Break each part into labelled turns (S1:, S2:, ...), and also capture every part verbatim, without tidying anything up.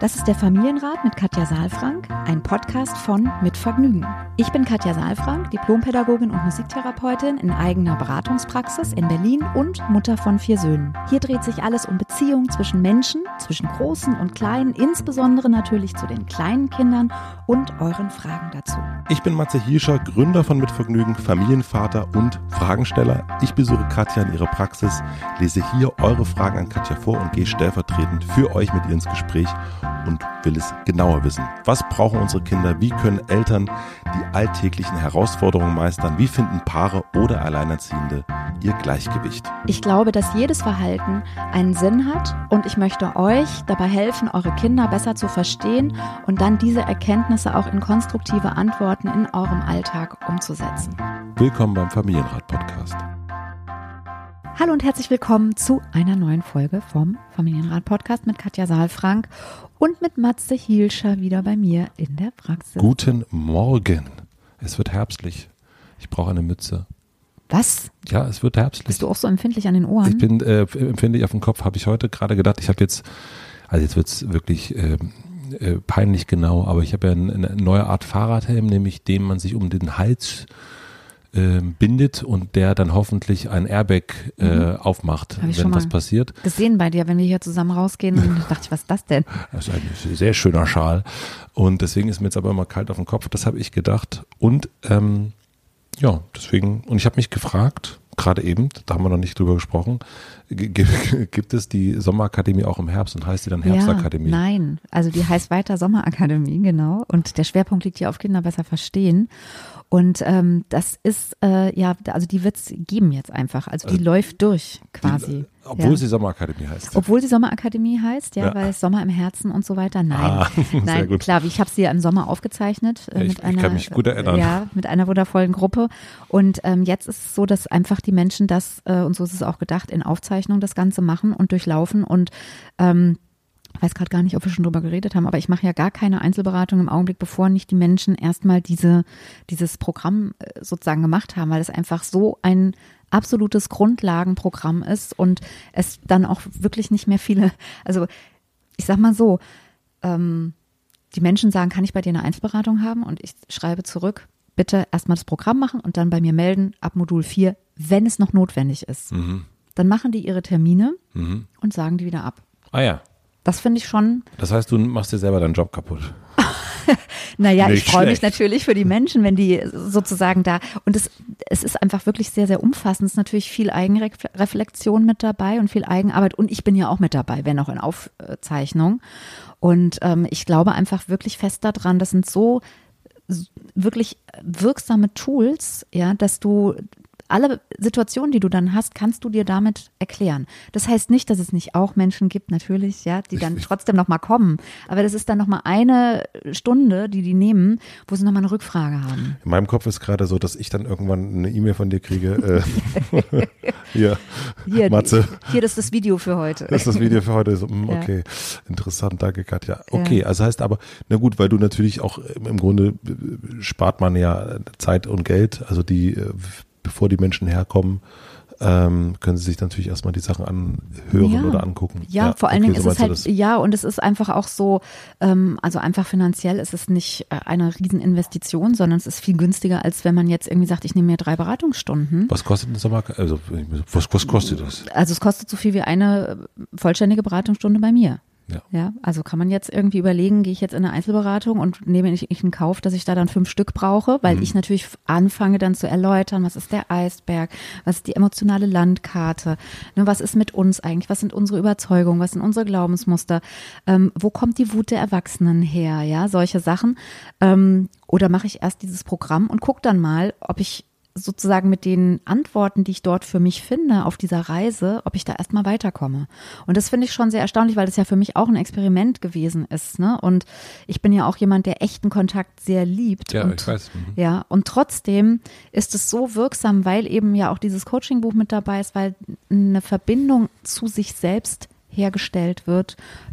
S1: Das ist der Familienrat mit Katja Saalfrank, ein Podcast von Mit Vergnügen. Ich bin Katja Saalfrank, Diplompädagogin und Musiktherapeutin in eigener Beratungspraxis in Berlin und Mutter von vier Söhnen. Hier dreht sich alles um Beziehungen zwischen Menschen, zwischen Großen und Kleinen, insbesondere natürlich zu den kleinen Kindern und euren Fragen dazu.
S2: Ich bin Matze Hielscher, Gründer von Mit Vergnügen, Familienvater und Fragensteller. Ich besuche Katja in ihrer Praxis, lese hier eure Fragen an Katja vor und gehe stellvertretend für euch mit ihr ins Gespräch und will es genauer wissen. Was brauchen unsere Kinder? Wie können Eltern die alltäglichen Herausforderungen meistern? Wie finden Paare oder Alleinerziehende ihr Gleichgewicht?
S1: Ich glaube, dass jedes Verhalten einen Sinn hat und ich möchte euch dabei helfen, eure Kinder besser zu verstehen und dann diese Erkenntnisse auch in konstruktive Antworten in eurem Alltag umzusetzen.
S2: Willkommen beim Familienrat-Podcast.
S1: Hallo und herzlich willkommen zu einer neuen Folge vom Familienrat-Podcast mit Katja Saalfrank und mit Matze Hielscher wieder bei mir in der Praxis.
S2: Guten Morgen. Es wird herbstlich. Ich brauche eine Mütze.
S1: Was?
S2: Ja, es wird herbstlich.
S1: Bist du auch so empfindlich an den Ohren?
S2: Ich bin äh, empfindlich auf dem Kopf, habe ich heute gerade gedacht. Ich habe jetzt, also jetzt wird es wirklich äh, äh, peinlich genau, aber ich habe ja eine, eine neue Art Fahrradhelm, nämlich den man sich um den Hals äh, bindet und der dann hoffentlich ein Airbag äh, mhm. aufmacht, wenn was passiert.
S1: Gesehen bei dir, wenn wir hier zusammen rausgehen, und dachte ich, was ist das denn?
S2: Das ist ein sehr schöner Schal und deswegen ist mir jetzt aber immer kalt auf dem Kopf, das habe ich gedacht und ähm, ja, deswegen, und ich habe mich gefragt, gerade eben, da haben wir noch nicht drüber gesprochen, g- g- gibt es die Sommerakademie auch im Herbst und heißt die dann Herbstakademie?
S1: Ja, nein, also die heißt weiter Sommerakademie, genau, und der Schwerpunkt liegt hier auf Kinder besser verstehen. Und ähm, das ist, äh, ja, also die wird es geben jetzt einfach. Also die also, läuft durch quasi.
S2: Die, obwohl
S1: ja.
S2: sie Sommerakademie heißt.
S1: Obwohl sie Sommerakademie heißt, ja, ja. weil es Sommer im Herzen und so weiter. Nein,
S2: ah,
S1: nein,
S2: gut.
S1: klar, ich habe sie ja im Sommer aufgezeichnet. Äh,
S2: ja, ich,
S1: mit einer,
S2: ich kann mich gut erinnern.
S1: Ja, mit einer wundervollen Gruppe. Und ähm, jetzt ist es so, dass einfach die Menschen das, äh, und so ist es auch gedacht, in Aufzeichnung das Ganze machen und durchlaufen und ähm, ich weiß gerade gar nicht, ob wir schon drüber geredet haben, aber ich mache ja gar keine Einzelberatung im Augenblick, bevor nicht die Menschen erstmal diese, dieses Programm sozusagen gemacht haben, weil es einfach so ein absolutes Grundlagenprogramm ist und es dann auch wirklich nicht mehr viele, also ich sag mal so, ähm, die Menschen sagen, kann ich bei dir eine Einzelberatung haben? Und ich schreibe zurück, bitte erstmal das Programm machen und dann bei mir melden ab Modul vier, wenn es noch notwendig ist. Mhm. Dann machen die ihre Termine mhm. und sagen die wieder ab.
S2: Ah ja.
S1: Das finde ich schon.
S2: Das heißt, du machst dir selber deinen Job kaputt.
S1: Naja,
S2: Nicht
S1: ich freue mich
S2: schlecht.
S1: natürlich für die Menschen, wenn die sozusagen da, und es, es ist einfach wirklich sehr, sehr umfassend. Es ist natürlich viel Eigenreflexion mit dabei und viel Eigenarbeit und ich bin ja auch mit dabei, wenn auch in Aufzeichnung. Und ähm, ich glaube einfach wirklich fest daran, das sind so wirklich wirksame Tools, ja, dass du alle Situationen, die du dann hast, kannst du dir damit erklären. Das heißt nicht, dass es nicht auch Menschen gibt, natürlich, ja, die dann trotzdem nochmal kommen. Aber das ist dann nochmal eine Stunde, die die nehmen, wo sie nochmal eine Rückfrage haben.
S2: In meinem Kopf ist gerade so, dass ich dann irgendwann eine E-Mail von dir kriege. Äh, hier,
S1: hier,
S2: Matze.
S1: Hier, das ist das Video für heute.
S2: Das ist das Video für heute. So, mh, okay, ja. Interessant, danke Katja. Okay, ja. Also heißt aber, na gut, weil du natürlich auch im Grunde spart man ja Zeit und Geld, also die bevor die Menschen herkommen, ähm, können sie sich natürlich erstmal die Sachen anhören
S1: ja.
S2: oder angucken.
S1: Ja, ja vor allen
S2: okay,
S1: Dingen
S2: so
S1: ist es halt,
S2: das.
S1: ja, und es ist einfach auch so, ähm, also einfach finanziell ist es nicht äh, eine Rieseninvestition, sondern es ist viel günstiger, als wenn man jetzt irgendwie sagt, ich nehme mir drei Beratungsstunden.
S2: Was kostet eine Sommer, also was, was kostet das?
S1: Also es kostet so viel wie eine vollständige Beratungsstunde bei mir.
S2: Ja.
S1: ja, also kann man jetzt irgendwie überlegen, gehe ich jetzt in eine Einzelberatung und nehme ich in Kauf, dass ich da dann fünf Stück brauche, weil mhm. ich natürlich anfange dann zu erläutern, was ist der Eisberg, was ist die emotionale Landkarte, ne, was ist mit uns eigentlich, was sind unsere Überzeugungen, was sind unsere Glaubensmuster, ähm, wo kommt die Wut der Erwachsenen her, ja, solche Sachen. Ähm, oder mache ich erst dieses Programm und gucke dann mal, ob ich sozusagen mit den Antworten, die ich dort für mich finde auf dieser Reise, ob ich da erstmal weiterkomme. Und das finde ich schon sehr erstaunlich, weil das ja für mich auch ein Experiment gewesen ist, ne? Und ich bin ja auch jemand, der echten Kontakt sehr liebt.
S2: Ja,
S1: und,
S2: ich weiß. Mhm.
S1: Ja, und trotzdem ist es so wirksam, weil eben ja auch dieses Coaching-Buch mit dabei ist, weil eine Verbindung zu sich selbst hergestellt wird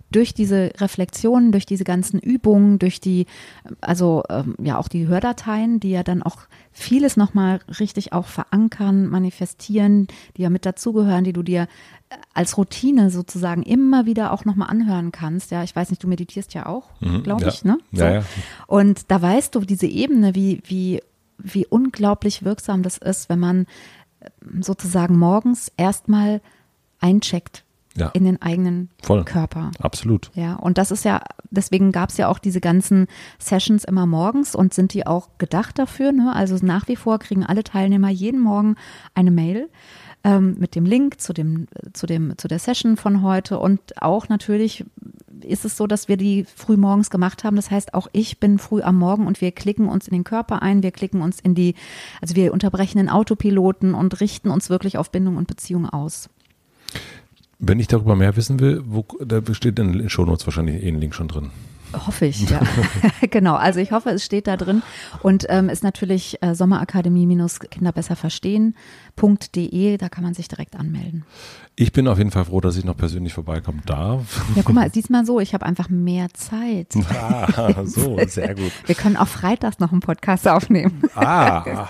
S1: durch diese Reflexionen, durch diese ganzen Übungen, durch die, also ähm, ja auch die Hördateien, die ja dann auch vieles nochmal richtig auch verankern, manifestieren, die ja mit dazugehören, die du dir als Routine sozusagen immer wieder auch nochmal anhören kannst. Ja, ich weiß nicht, du meditierst ja auch, mhm, glaube
S2: ja.
S1: ich, ne? So.
S2: Ja, ja.
S1: Und da weißt du, diese Ebene, wie, wie, wie unglaublich wirksam das ist, wenn man sozusagen morgens erstmal eincheckt. Ja. In den eigenen
S2: Voll.
S1: Körper.
S2: Absolut.
S1: Ja, und das ist ja, deswegen gab es ja auch diese ganzen Sessions immer morgens und sind die auch gedacht dafür. Ne? Also nach wie vor kriegen alle Teilnehmer jeden Morgen eine Mail ähm, mit dem Link zu dem, zu dem, zu der Session von heute. Und auch natürlich ist es so, dass wir die früh morgens gemacht haben. Das heißt, auch ich bin früh am Morgen und wir klicken uns in den Körper ein, wir klicken uns in die, also wir unterbrechen den Autopiloten und richten uns wirklich auf Bindung und Beziehung aus.
S2: Wenn ich darüber mehr wissen will, wo, da steht in den Shownotes wahrscheinlich eh ein Link schon drin.
S1: Hoffe ich, ja. Genau, also ich hoffe, es steht da drin und ähm, ist natürlich äh, sommerakademie-kinderbesserverstehen punkt de, da kann man sich direkt anmelden.
S2: Ich bin auf jeden Fall froh, dass ich noch persönlich vorbeikommen darf.
S1: Ja, guck mal, siehst mal so, ich habe einfach mehr Zeit.
S2: Ah, so, sehr gut.
S1: Wir können auch freitags noch einen Podcast aufnehmen.
S2: Ah,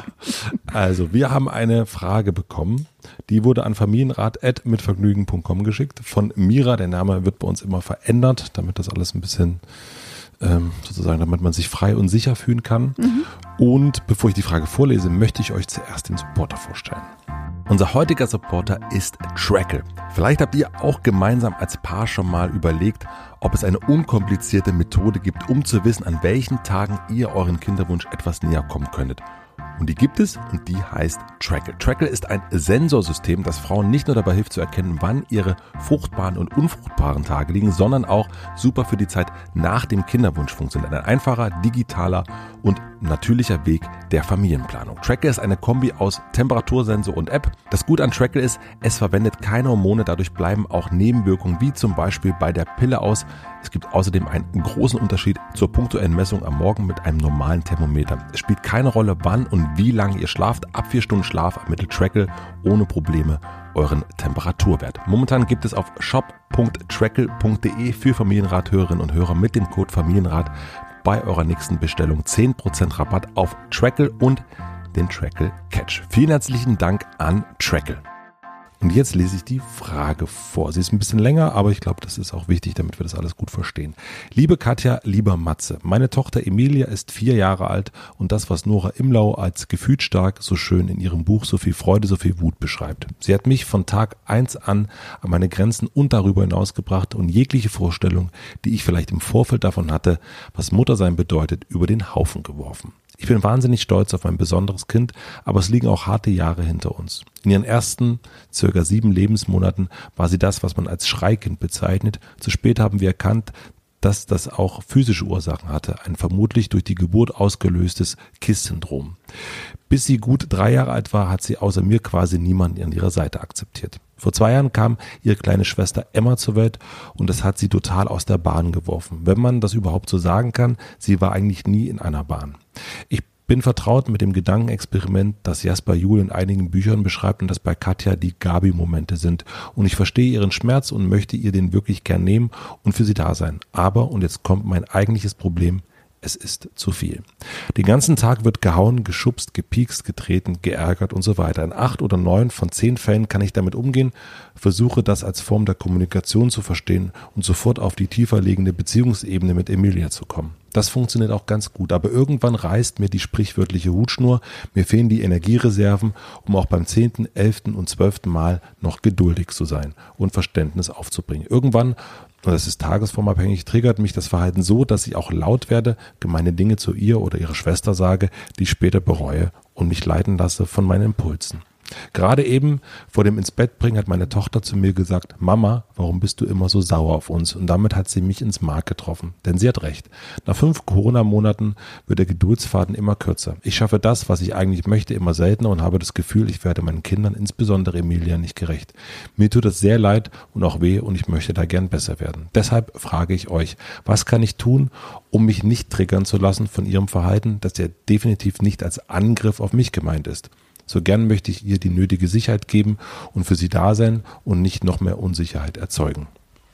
S2: also wir haben eine Frage bekommen, die wurde an familienrat at mitvergnügen punkt com geschickt von Mira. Der Name wird bei uns immer verändert, damit das alles ein bisschen ähm, sozusagen, damit man sich frei und sicher fühlen kann. Mhm. Und bevor ich die Frage vorlese, möchte ich euch zuerst den Supporter vorstellen. Unser heutiger Supporter ist Trackle. Vielleicht habt ihr auch gemeinsam als Paar schon mal überlegt, ob es eine unkomplizierte Methode gibt, um zu wissen, an welchen Tagen ihr euren Kinderwunsch etwas näher kommen könntet. Und die gibt es und die heißt Trackle. Trackle ist ein Sensorsystem, das Frauen nicht nur dabei hilft zu erkennen, wann ihre fruchtbaren und unfruchtbaren Tage liegen, sondern auch super für die Zeit nach dem Kinderwunsch funktioniert. Ein einfacher, digitaler und natürlicher Weg der Familienplanung. Trackle ist eine Kombi aus Temperatursensor und App. Das Gute an Trackle ist, es verwendet keine Hormone, dadurch bleiben auch Nebenwirkungen wie zum Beispiel bei der Pille aus. Es gibt außerdem einen großen Unterschied zur punktuellen Messung am Morgen mit einem normalen Thermometer. Es spielt keine Rolle, wann und wie lange ihr schlaft. Ab vier Stunden Schlaf ermittelt Trackle ohne Probleme euren Temperaturwert. Momentan gibt es auf shop punkt trackle punkt de für Familienrat-Hörerinnen und Hörer mit dem Code Familienrat bei eurer nächsten Bestellung zehn Prozent Rabatt auf Trackle und den Trackle Catch. Vielen herzlichen Dank an Trackle. Und jetzt lese ich die Frage vor. Sie ist ein bisschen länger, aber ich glaube, das ist auch wichtig, damit wir das alles gut verstehen. Liebe Katja, lieber Matze, meine Tochter Emilia ist vier Jahre alt und das, was Nora Imlau als gefühlsstark so schön in ihrem Buch So viel Freude, so viel Wut beschreibt. Sie hat mich von Tag eins an an meine Grenzen und darüber hinaus gebracht und jegliche Vorstellung, die ich vielleicht im Vorfeld davon hatte, was Muttersein bedeutet, über den Haufen geworfen. Ich bin wahnsinnig stolz auf mein besonderes Kind, aber es liegen auch harte Jahre hinter uns. In ihren ersten circa sieben Lebensmonaten war sie das, was man als Schreikind bezeichnet. Zu spät haben wir erkannt, dass das auch physische Ursachen hatte, ein vermutlich durch die Geburt ausgelöstes Kiss-Syndrom. Bis sie gut drei Jahre alt war, hat sie außer mir quasi niemanden an ihrer Seite akzeptiert. Vor zwei Jahren kam ihre kleine Schwester Emma zur Welt und das hat sie total aus der Bahn geworfen. Wenn man das überhaupt so sagen kann, sie war eigentlich nie in einer Bahn. Ich bin vertraut mit dem Gedankenexperiment, das Jasper Juhl in einigen Büchern beschreibt und das bei Katja die Gabi-Momente sind. Und ich verstehe ihren Schmerz und möchte ihr den wirklich gern nehmen und für sie da sein. Aber, und jetzt kommt mein eigentliches Problem, es ist zu viel. Den ganzen Tag wird gehauen, geschubst, gepiekst, getreten, geärgert und so weiter. In acht oder neun von zehn Fällen kann ich damit umgehen, versuche das als Form der Kommunikation zu verstehen und sofort auf die tiefer liegende Beziehungsebene mit Emilia zu kommen. Das funktioniert auch ganz gut, aber irgendwann reißt mir die sprichwörtliche Hutschnur, mir fehlen die Energiereserven, um auch beim zehnten, elften und zwölften Mal noch geduldig zu sein und Verständnis aufzubringen. Irgendwann, und das ist tagesformabhängig, triggert mich das Verhalten so, dass ich auch laut werde, gemeine Dinge zu ihr oder ihrer Schwester sage, die ich später bereue und mich leiten lasse von meinen Impulsen. Gerade eben vor dem ins Bett bringen hat meine Tochter zu mir gesagt, Mama, warum bist du immer so sauer auf uns? Und damit hat sie mich ins Mark getroffen. Denn sie hat recht. Nach fünf Corona-Monaten wird der Geduldsfaden immer kürzer. Ich schaffe das, was ich eigentlich möchte, immer seltener und habe das Gefühl, ich werde meinen Kindern, insbesondere Emilia, nicht gerecht. Mir tut es sehr leid und auch weh und ich möchte da gern besser werden. Deshalb frage ich euch, was kann ich tun, um mich nicht triggern zu lassen von ihrem Verhalten, das ja definitiv nicht als Angriff auf mich gemeint ist? So gern möchte ich ihr die nötige Sicherheit geben und für sie da sein und nicht noch mehr Unsicherheit erzeugen.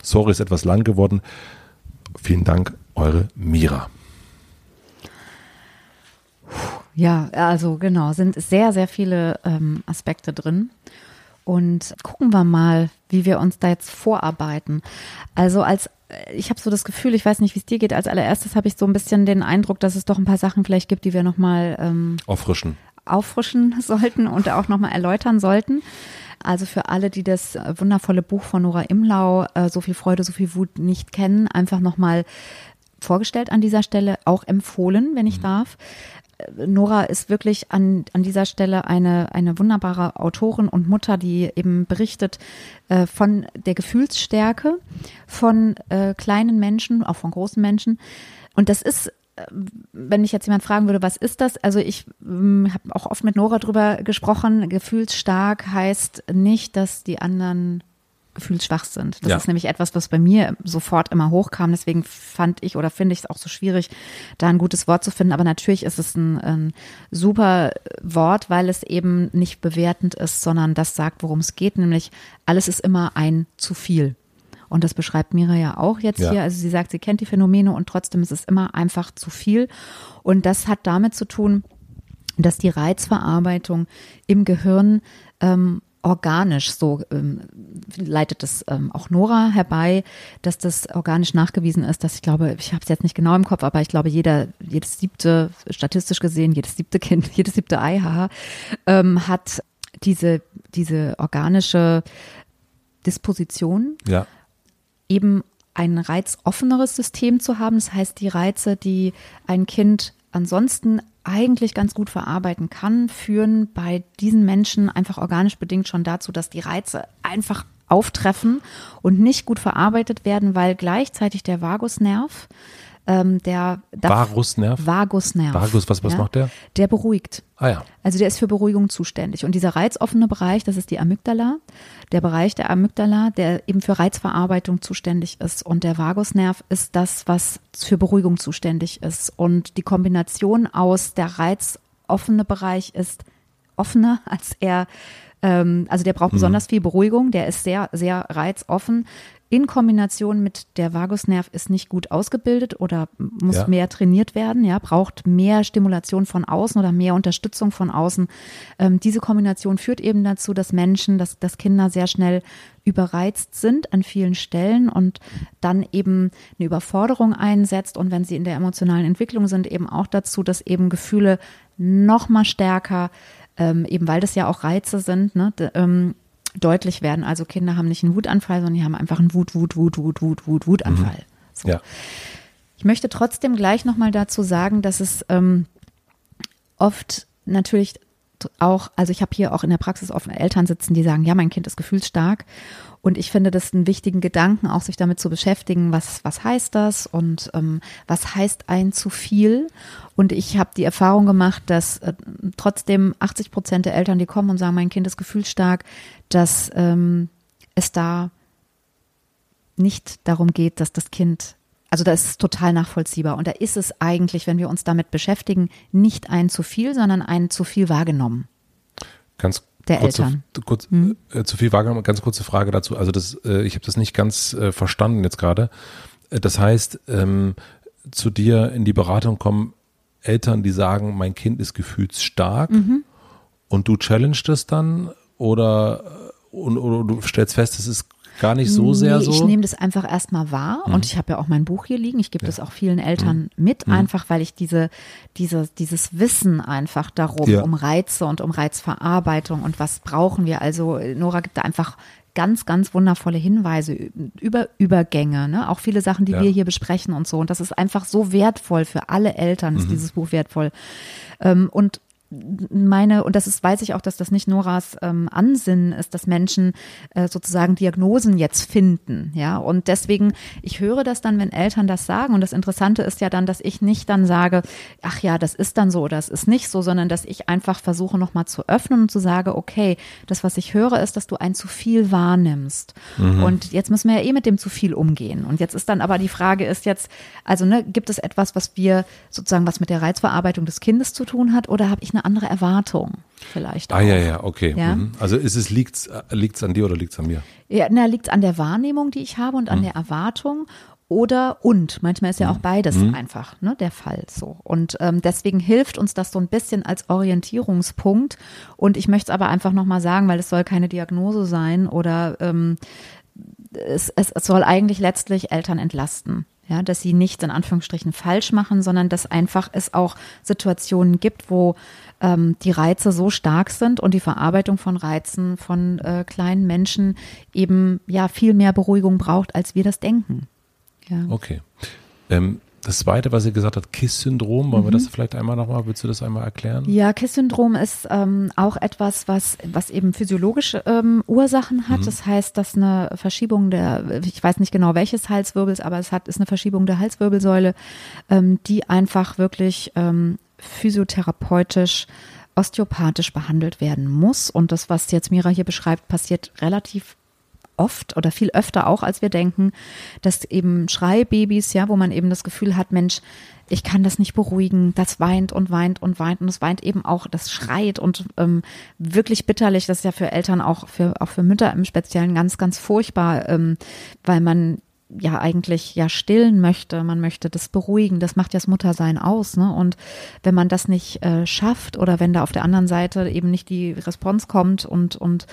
S2: Sorry, ist etwas lang geworden. Vielen Dank, eure Mira.
S1: Ja, also genau, sind sehr, sehr viele ähm, Aspekte drin. Und gucken wir mal, wie wir uns da jetzt vorarbeiten. Also als, ich habe so das Gefühl, ich weiß nicht, wie es dir geht, als allererstes habe ich so ein bisschen den Eindruck, dass es doch ein paar Sachen vielleicht gibt, die wir nochmal ähm,
S2: auffrischen.
S1: auffrischen sollten und auch nochmal erläutern sollten. Also für alle, die das wundervolle Buch von Nora Imlau, äh, So viel Freude, so viel Wut nicht kennen, einfach nochmal vorgestellt an dieser Stelle, auch empfohlen, wenn ich mhm. darf. Nora ist wirklich an, an dieser Stelle eine, eine wunderbare Autorin und Mutter, die eben berichtet äh, von der Gefühlsstärke von äh, kleinen Menschen, auch von großen Menschen. Und das ist, äh, wenn mich jetzt jemand fragen würde, was ist das? Also ich äh, habe auch oft mit Nora drüber gesprochen. Gefühlsstark heißt nicht, dass die anderen gefühlsschwach sind. Das ja. ist nämlich etwas, was bei mir sofort immer hochkam. Deswegen fand ich oder finde ich es auch so schwierig, da ein gutes Wort zu finden. Aber natürlich ist es ein, ein super Wort, weil es eben nicht bewertend ist, sondern das sagt, worum es geht. Nämlich alles ist immer ein zu viel. Und das beschreibt Mira ja auch jetzt ja. hier. Also sie sagt, sie kennt die Phänomene und trotzdem ist es immer einfach zu viel. Und das hat damit zu tun, dass die Reizverarbeitung im Gehirn ähm, organisch, so ähm, leitet es ähm, auch Nora herbei, dass das organisch nachgewiesen ist, dass ich glaube, ich habe es jetzt nicht genau im Kopf, aber ich glaube, jeder, jedes siebte, statistisch gesehen, jedes siebte Kind, jedes siebte Ei, haha, ähm, hat diese, diese organische Disposition,
S2: ja.
S1: eben ein reizoffeneres System zu haben. Das heißt, die Reize, die ein Kind ansonsten eigentlich ganz gut verarbeiten kann, führen bei diesen Menschen einfach organisch bedingt schon dazu, dass die Reize einfach auftreffen und nicht gut verarbeitet werden, weil gleichzeitig der Vagusnerv, ähm, der
S2: Vagusnerv?
S1: Vagusnerv.
S2: Vagus, was, was
S1: ja,
S2: macht der?
S1: Der beruhigt.
S2: Ah ja.
S1: Also der ist für Beruhigung zuständig. Und dieser reizoffene Bereich, das ist die Amygdala, der Bereich der Amygdala, der eben für Reizverarbeitung zuständig ist. Und der Vagusnerv ist das, was für Beruhigung zuständig ist. Und die Kombination aus der reizoffene Bereich ist offener als er, ähm, also der braucht mhm. besonders viel Beruhigung, der ist sehr, sehr reizoffen. In Kombination mit der Vagusnerv ist nicht gut ausgebildet oder muss ja. mehr trainiert werden, ja, braucht mehr Stimulation von außen oder mehr Unterstützung von außen. Ähm, diese Kombination führt eben dazu, dass Menschen, dass, dass Kinder sehr schnell überreizt sind an vielen Stellen und dann eben eine Überforderung einsetzt und wenn sie in der emotionalen Entwicklung sind, eben auch dazu, dass eben Gefühle noch mal stärker, ähm, eben weil das ja auch Reize sind, ne, d- ähm, deutlich werden. Also Kinder haben nicht einen Wutanfall, sondern die haben einfach einen Wut, Wut, Wut, Wut, Wut, Wut, Wutanfall.
S2: Mhm.
S1: So.
S2: Ja.
S1: Ich möchte trotzdem gleich nochmal dazu sagen, dass es ähm, oft natürlich auch, also ich habe hier auch in der Praxis oft Eltern sitzen, die sagen, ja, mein Kind ist gefühlsstark. Und ich finde das einen wichtigen Gedanken, auch sich damit zu beschäftigen, was, was heißt das und ähm, was heißt ein zu viel. Und ich habe die Erfahrung gemacht, dass äh, trotzdem achtzig Prozent der Eltern, die kommen und sagen, mein Kind ist gefühlsstark, dass ähm, es da nicht darum geht, dass das Kind, also da ist es total nachvollziehbar. Und da ist es eigentlich, wenn wir uns damit beschäftigen, nicht ein zu viel, sondern ein zu viel wahrgenommen.
S2: Ganz
S1: der
S2: kurze,
S1: Eltern.
S2: Kurz, hm? äh, zu viel wahrgenommen, ganz kurze Frage dazu. Also das, äh, ich habe das nicht ganz äh, verstanden jetzt gerade. Äh, das heißt, ähm, zu dir in die Beratung kommen Eltern, die sagen, mein Kind ist gefühlsstark mhm. und du challengest das dann oder, und, oder du stellst fest, es ist gar nicht so sehr
S1: nee,
S2: so?
S1: Ich nehme das einfach erstmal wahr mhm. und ich habe ja auch mein Buch hier liegen. Ich gebe ja. das auch vielen Eltern mhm. mit, einfach weil ich diese, diese, dieses Wissen einfach darum, ja. um Reize und um Reizverarbeitung und was brauchen wir. Also Nora gibt da einfach ganz, ganz wundervolle Hinweise über Übergänge, ne? Auch viele Sachen, die ja. wir hier besprechen und so. Und das ist einfach so wertvoll für alle Eltern, ist mhm. dieses Buch wertvoll. Ähm, und meine, und das ist, weiß ich auch, dass das nicht Noras ähm, Ansinnen ist, dass Menschen äh, sozusagen Diagnosen jetzt finden, ja, und deswegen, ich höre das dann, wenn Eltern das sagen, und das Interessante ist ja dann, dass ich nicht dann sage, ach ja, das ist dann so oder das ist nicht so, sondern dass ich einfach versuche nochmal zu öffnen und zu sagen, okay, das, was ich höre, ist, dass du ein zu viel wahrnimmst mhm. und jetzt müssen wir ja eh mit dem zu viel umgehen und jetzt ist dann aber die Frage ist jetzt, also ne, gibt es etwas, was wir sozusagen, was mit der Reizverarbeitung des Kindes zu tun hat oder habe ich eine andere Erwartung vielleicht auch.
S2: Ah, ja, ja, okay.
S1: Ja?
S2: Mhm. Also ist es, liegt's, liegt's an dir oder liegt's an mir?
S1: Ja, na, liegt's an der Wahrnehmung, die ich habe und an
S2: Mhm.
S1: der Erwartung. Oder und, manchmal ist ja auch beides
S2: Mhm.
S1: einfach, ne, der Fall so. Und ähm, deswegen hilft uns das so ein bisschen als Orientierungspunkt. Und ich möchte es aber einfach nochmal sagen, weil es soll keine Diagnose sein oder ähm, es, es, es soll eigentlich letztlich Eltern entlasten. Ja, dass sie nichts in Anführungsstrichen falsch machen, sondern dass einfach es auch Situationen gibt, wo ähm, die Reize so stark sind und die Verarbeitung von Reizen von äh, kleinen Menschen eben ja viel mehr Beruhigung braucht, als wir das denken. Ja.
S2: Okay. Ähm, das Zweite, was ihr gesagt habt, Kiss-Syndrom, wollen wir
S1: Mhm.
S2: das vielleicht einmal nochmal, willst du das einmal erklären?
S1: Ja, Kiss-Syndrom ist ähm, auch etwas, was, was eben physiologische ähm, Ursachen hat.
S2: Mhm.
S1: Das heißt, dass eine Verschiebung der, ich weiß nicht genau welches Halswirbels, aber es hat, ist eine Verschiebung der Halswirbelsäule, ähm, die einfach wirklich ähm, physiotherapeutisch, osteopathisch behandelt werden muss. Und das, was jetzt Mira hier beschreibt, passiert relativ oft oder viel öfter auch, als wir denken, dass eben Schreibabys, ja, wo man eben das Gefühl hat, Mensch, ich kann das nicht beruhigen, das weint und weint und weint und es weint eben auch, das schreit und ähm, wirklich bitterlich, das ist ja für Eltern auch, für auch für Mütter im Speziellen ganz, ganz furchtbar, ähm, weil man ja eigentlich ja stillen möchte, man möchte das beruhigen, das macht ja das Muttersein aus, ne? Und wenn man das nicht äh, schafft oder wenn da auf der anderen Seite eben nicht die Response kommt und und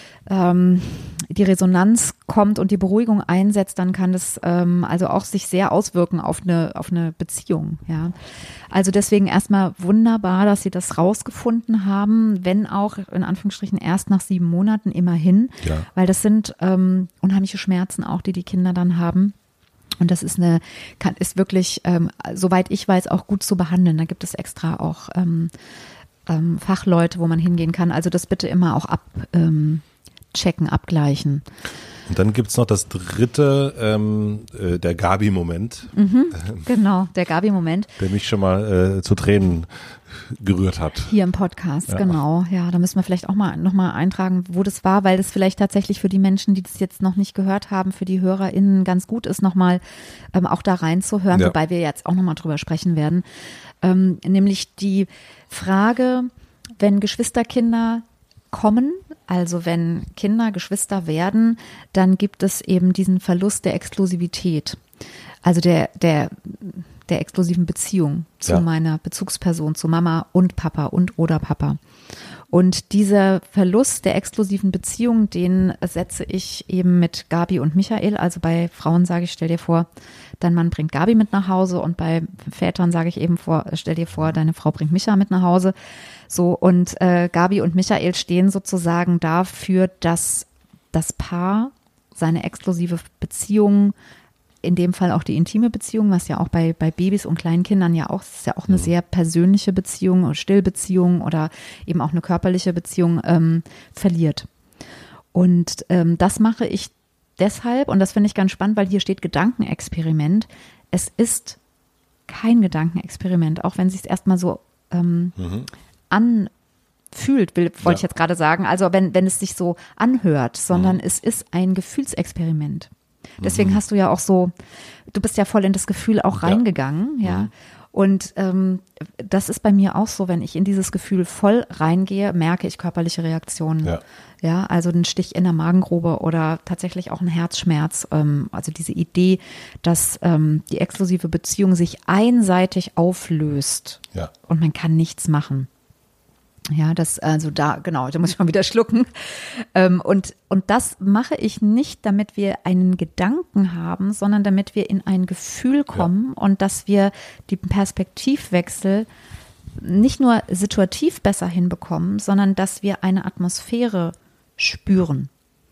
S1: ähm, die Resonanz kommt und die Beruhigung einsetzt, dann kann das ähm, also auch sich sehr auswirken auf eine auf eine Beziehung, ja. Also deswegen erstmal wunderbar, dass Sie das rausgefunden haben, wenn auch in Anführungsstrichen erst nach sieben Monaten immerhin,
S2: Ja.
S1: weil das sind ähm, unheimliche Schmerzen auch, die die Kinder dann haben. Und das ist eine, kann, ist wirklich, ähm, soweit ich weiß, auch gut zu behandeln. Da gibt es extra auch ähm, ähm, Fachleute, wo man hingehen kann. Also das bitte immer auch ab, ähm, checken, abgleichen.
S2: Und dann gibt's noch das dritte, ähm, äh, der Gabi-Moment,
S1: Mhm, genau, der Gabi-Moment.
S2: der mich schon mal äh, zu Tränen gerührt hat.
S1: Hier im Podcast,
S2: Ja.
S1: genau. Ja, da müssen wir vielleicht auch mal nochmal eintragen, wo das war, weil das vielleicht tatsächlich für die Menschen, die das jetzt noch nicht gehört haben, für die HörerInnen ganz gut ist, nochmal ähm, auch da reinzuhören,
S2: Ja.
S1: wobei wir jetzt auch nochmal drüber sprechen werden. Ähm, nämlich die Frage, wenn Geschwisterkinder kommen, also wenn Kinder Geschwister werden, dann gibt es eben diesen Verlust der Exklusivität, also der, der, der exklusiven Beziehung zu
S2: Ja.
S1: meiner Bezugsperson, zu Mama und Papa und oder Papa. Und dieser Verlust der exklusiven Beziehung, den setze ich eben mit Gabi und Michael. Also bei Frauen sage ich, stell dir vor, dein Mann bringt Gabi mit nach Hause, und bei Vätern sage ich eben vor, stell dir vor, deine Frau bringt Micha mit nach Hause. So, und äh, Gabi und Michael stehen sozusagen dafür, dass das Paar seine exklusive Beziehung, in dem Fall auch die intime Beziehung, was ja auch bei, bei Babys und kleinen Kindern ja auch, ist ja auch eine sehr persönliche Beziehung oder Stillbeziehung oder eben auch eine körperliche Beziehung ähm, verliert. Und ähm, das mache ich deshalb, und das finde ich ganz spannend, weil hier steht Gedankenexperiment. Es ist kein Gedankenexperiment, auch wenn es sich erstmal so ähm,
S2: Mhm.
S1: anfühlt, will, wollte
S2: Ja.
S1: ich jetzt gerade sagen. Also wenn, wenn es sich so anhört, sondern
S2: Mhm.
S1: es ist ein Gefühlsexperiment. Deswegen hast du ja auch so, du bist ja voll in das Gefühl auch
S2: Ja.
S1: reingegangen, ja.
S2: Mhm.
S1: Und ähm, das ist bei mir auch so, wenn ich in dieses Gefühl voll reingehe, merke ich körperliche Reaktionen.
S2: Ja.
S1: Ja, also ein Stich in der Magengrube oder tatsächlich auch ein Herzschmerz. Ähm, also diese Idee, dass ähm, die exklusive Beziehung sich einseitig auflöst
S2: Ja.
S1: und man kann nichts machen. Ja, das, also da, genau, da muss ich mal wieder schlucken. Ähm, und, und das mache ich nicht, damit wir einen Gedanken haben, sondern damit wir in ein Gefühl kommen und dass wir den Perspektivwechsel nicht nur situativ besser hinbekommen, sondern dass wir eine Atmosphäre spüren.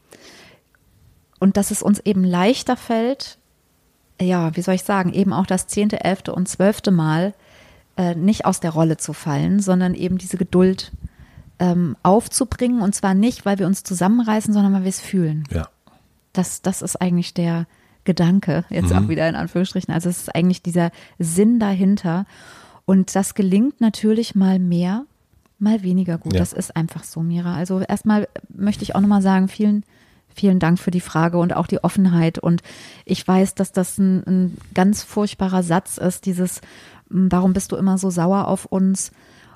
S1: Und dass es uns eben leichter fällt, ja, wie soll ich sagen, eben auch das zehnte, elfte und zwölfte Mal äh, nicht aus der Rolle zu fallen, sondern eben diese Geduld ähm, aufzubringen, und zwar nicht, weil wir uns zusammenreißen, sondern weil wir es fühlen.
S2: Ja.
S1: Das, das ist eigentlich der Gedanke, jetzt
S2: Mhm.
S1: auch wieder in Anführungsstrichen, also es ist eigentlich dieser Sinn dahinter, und das gelingt natürlich mal mehr, mal weniger gut.
S2: Ja.
S1: Das ist einfach so, Mira. Also erstmal möchte ich auch nochmal sagen, vielen Vielen Dank für die Frage und auch die Offenheit. Und ich weiß, dass das ein, ein ganz furchtbarer Satz ist, dieses, warum bist du immer so sauer auf uns?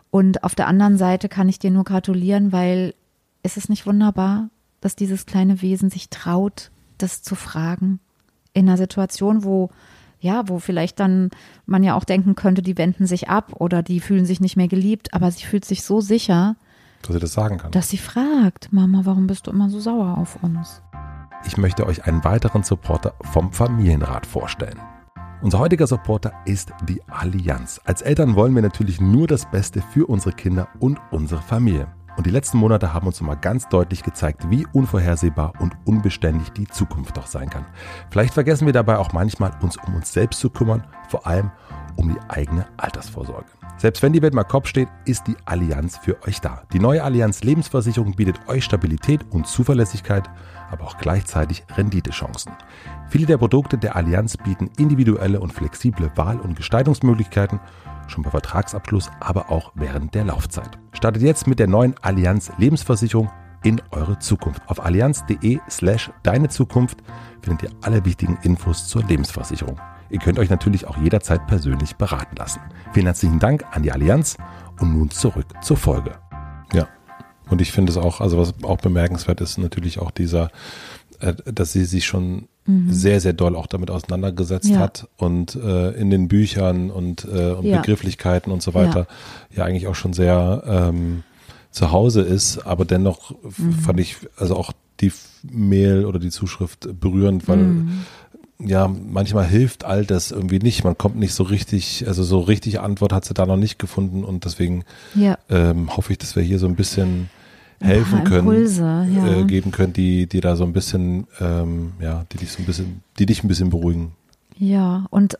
S1: Und auf der anderen Seite kann ich dir nur gratulieren, weil ist es nicht wunderbar, dass dieses kleine Wesen sich traut, das zu fragen in einer Situation, wo ja, wo vielleicht dann man ja auch denken könnte, die wenden sich ab oder die fühlen sich nicht mehr geliebt, aber sie fühlt sich so sicher,
S2: dass sie das sagen kann.
S1: Dass sie fragt, Mama, warum bist du immer so sauer auf uns?
S2: Ich möchte euch einen weiteren Supporter vom Familienrat vorstellen. Unser heutiger Supporter ist die Allianz. Als Eltern wollen wir natürlich nur das Beste für unsere Kinder und unsere Familie. Und die letzten Monate haben uns mal ganz deutlich gezeigt, wie unvorhersehbar und unbeständig die Zukunft doch sein kann. Vielleicht vergessen wir dabei auch manchmal, uns um uns selbst zu kümmern, vor allem um die eigene Altersvorsorge. Selbst wenn die Welt mal Kopf steht, ist die Allianz für euch da. Die neue Allianz Lebensversicherung bietet euch Stabilität und Zuverlässigkeit, aber auch gleichzeitig Renditechancen. Viele der Produkte der Allianz bieten individuelle und flexible Wahl- und Gestaltungsmöglichkeiten, schon bei Vertragsabschluss, aber auch während der Laufzeit. Startet jetzt mit der neuen Allianz Lebensversicherung in eure Zukunft. Auf allianz.de slash deine Zukunft findet ihr alle wichtigen Infos zur Lebensversicherung. Ihr könnt euch natürlich auch jederzeit persönlich beraten lassen. Vielen herzlichen Dank an die Allianz und nun zurück zur Folge. Ja, und ich finde es auch, also was auch bemerkenswert ist, natürlich auch dieser, äh, dass sie sich schon mhm. sehr, sehr doll auch damit auseinandergesetzt ja. hat und äh, in den Büchern und, äh, und ja. Begrifflichkeiten und so weiter ja, ja eigentlich auch schon sehr ähm, zu Hause ist, aber dennoch mhm. fand ich also auch die Mail oder die Zuschrift berührend, weil mhm. ja, manchmal hilft all das irgendwie nicht. Man kommt nicht so richtig, also so richtige Antwort hat sie da noch nicht gefunden und deswegen ja. ähm, hoffe ich, dass wir hier so ein bisschen helfen können, Impulse, ja. äh, geben können, die, die da so ein bisschen, ähm, ja, die dich so ein bisschen, die dich ein bisschen beruhigen.
S1: Ja, und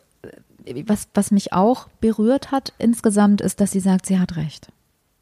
S1: was, was mich auch berührt hat insgesamt ist, dass sie sagt, sie hat recht.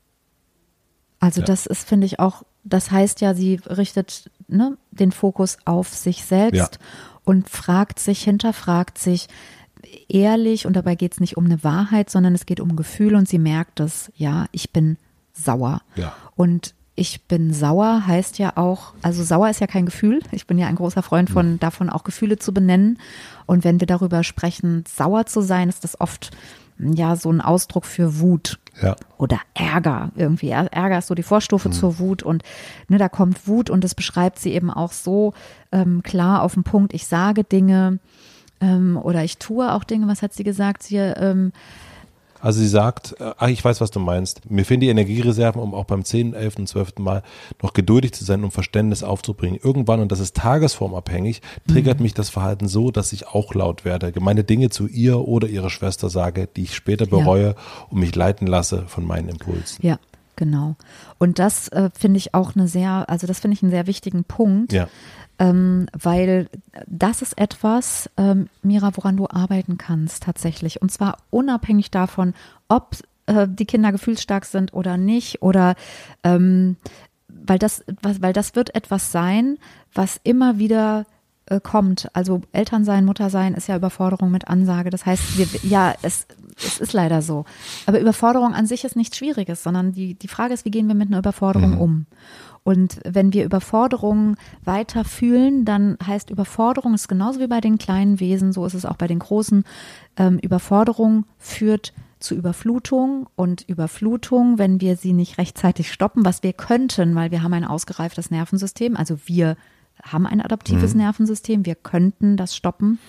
S1: Also ja. das ist, finde ich auch, das heißt ja, sie richtet ne, den Fokus auf sich selbst ja. und fragt sich, hinterfragt sich ehrlich und dabei geht es nicht um eine Wahrheit, sondern es geht um Gefühl und sie merkt es, ja, ich bin sauer.
S2: Ja.
S1: Und ich bin sauer heißt ja auch, also sauer ist ja kein Gefühl. Ich bin ja ein großer Freund von mhm. davon, auch Gefühle zu benennen. Und wenn wir darüber sprechen, sauer zu sein, ist das oft ja so ein Ausdruck für Wut.
S2: Ja.
S1: Oder Ärger irgendwie. Ärger ist so die Vorstufe mhm. zur Wut und ne, da kommt Wut und das beschreibt sie eben auch so ähm, klar auf den Punkt. Ich sage Dinge ähm, oder ich tue auch Dinge. Was hat sie gesagt? Sie, ähm,
S2: also sie sagt, ach, ich weiß, was du meinst. Mir fehlen die Energiereserven, um auch beim zehnten, elften, zwölften Mal noch geduldig zu sein, um Verständnis aufzubringen. Irgendwann, und das ist tagesformabhängig, triggert mhm. mich das Verhalten so, dass ich auch laut werde, gemeine Dinge zu ihr oder ihrer Schwester sage, die ich später bereue ja. und mich leiten lasse von meinen Impulsen.
S1: Ja, genau. Und das äh, finde ich auch eine sehr, also das finde ich einen sehr wichtigen Punkt.
S2: Ja.
S1: Ähm, weil das ist etwas, ähm, Mira, woran du arbeiten kannst tatsächlich. Und zwar unabhängig davon, ob äh, die Kinder gefühlsstark sind oder nicht. Oder ähm, weil das, was, weil das wird etwas sein, was immer wieder äh, kommt. Also Elternsein, Muttersein ist ja Überforderung mit Ansage. Das heißt, wir, ja, es, es ist leider so. Aber Überforderung an sich ist nichts Schwieriges, sondern die, die Frage ist, wie gehen wir mit einer Überforderung mhm. um? Und wenn wir Überforderung weiter fühlen, dann heißt Überforderung ist genauso wie bei den kleinen Wesen, so ist es auch bei den großen. Ähm, Überforderung führt zu Überflutung und Überflutung, wenn wir sie nicht rechtzeitig stoppen, was wir könnten, weil wir haben ein ausgereiftes Nervensystem, also wir haben ein adaptives mhm. Nervensystem, wir könnten das stoppen.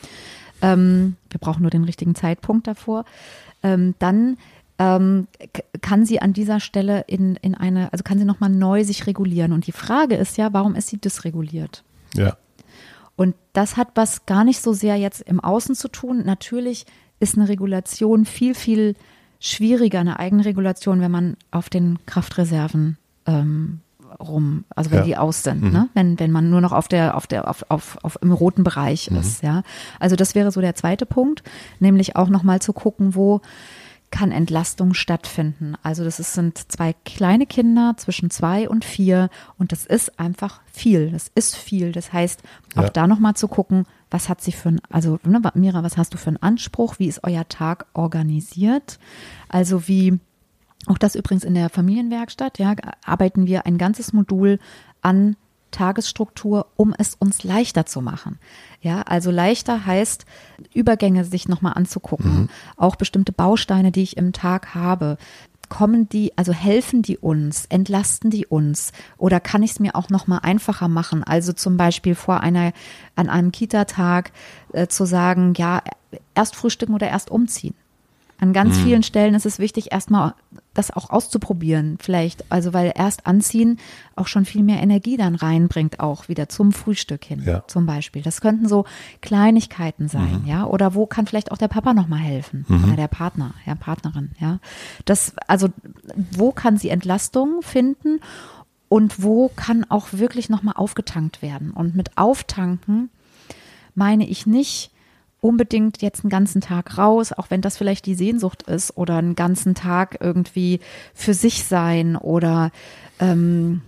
S1: Ähm, wir brauchen nur den richtigen Zeitpunkt davor. Ähm, dann Ähm, kann sie an dieser Stelle in, in eine, also kann sie nochmal neu sich regulieren. Und die Frage ist ja, warum ist sie dysreguliert?
S2: Ja.
S1: Und das hat was gar nicht so sehr jetzt im Außen zu tun. Natürlich ist eine Regulation viel, viel schwieriger, eine Eigenregulation, wenn man auf den Kraftreserven ähm, rum, also wenn ja. die aus sind, mhm. ne? Wenn, wenn man nur noch auf der, auf der, auf, auf, auf im roten Bereich mhm. ist, ja. Also das wäre so der zweite Punkt, nämlich auch nochmal zu gucken, wo kann Entlastung stattfinden. Also das ist, sind zwei kleine Kinder zwischen zwei und vier und das ist einfach viel. Das ist viel. Das heißt, auch ja. da nochmal zu gucken, was hat sie für ein, also ne, Mira, was hast du für einen Anspruch? Wie ist euer Tag organisiert? Also wie, auch das übrigens in der Familienwerkstatt, ja, arbeiten wir ein ganzes Modul an Tagesstruktur, um es uns leichter zu machen. Ja, also leichter heißt, Übergänge sich nochmal anzugucken, mhm. auch bestimmte Bausteine, die ich im Tag habe. kommen die, also helfen die uns, entlasten die uns oder kann ich es mir auch noch mal einfacher machen? Also zum Beispiel vor einer, an einem Kita-Tag äh, zu sagen, ja, erst frühstücken oder erst umziehen. An ganz mhm. vielen Stellen ist es wichtig, erstmal das auch auszuprobieren, vielleicht, also weil erst anziehen auch schon viel mehr Energie dann reinbringt, auch wieder zum Frühstück hin, ja. zum Beispiel. Das könnten so Kleinigkeiten sein, mhm. ja, oder wo kann vielleicht auch der Papa nochmal helfen, mhm. oder der Partner, ja, Partnerin, ja. Das, also, wo kann sie Entlastung finden und wo kann auch wirklich nochmal aufgetankt werden? Und mit Auftanken meine ich nicht unbedingt jetzt einen ganzen Tag raus, auch wenn das vielleicht die Sehnsucht ist, oder einen ganzen Tag irgendwie für sich sein oder ähm,